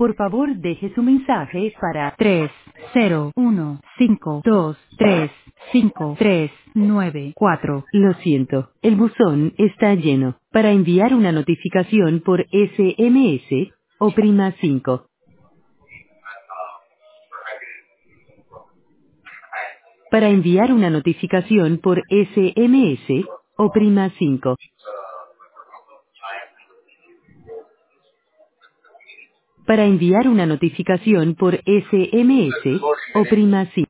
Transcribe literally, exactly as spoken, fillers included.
Por favor, deje su mensaje para tres cero uno cinco dos tres cinco tres nueve cuatro. Lo siento, el buzón está lleno. Para enviar una notificación por S M S, oprima cinco. Para enviar una notificación por S M S, oprima cinco. Para enviar una notificación por S M S, oprima cinco.